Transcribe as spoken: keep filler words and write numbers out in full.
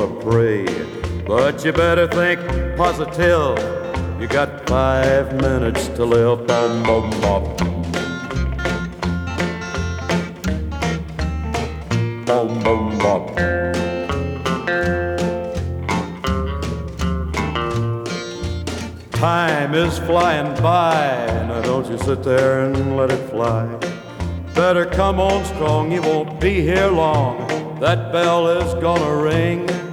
pray, but you better think positive. You got five minutes to live. Boom, boom, boom. Boom, boom, boom. Time is flying by. Now don't you sit there and let it fly. Better come on strong, you won't be here long. That bell is gonna ring.